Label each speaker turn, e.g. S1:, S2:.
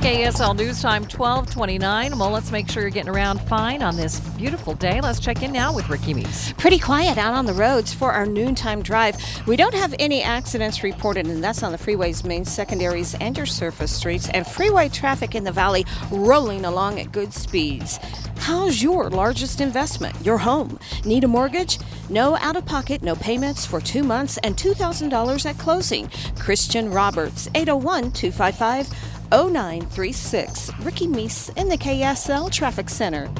S1: KSL News Time 12:29. Well, let's make sure you're getting around fine on this beautiful day. Let's check in now with Ricky Meese.
S2: Pretty quiet out on the roads for our noontime drive. We don't have any accidents reported, and that's on the freeways, main secondaries, and your surface streets, and freeway traffic in the valley rolling along at good speeds. How's your largest investment? Your home. Need a mortgage? No out-of-pocket, no payments for 2 months, and $2,000 at closing. Christian Roberts, 801-255-0936. Ricky Meese in the KSL Traffic Center.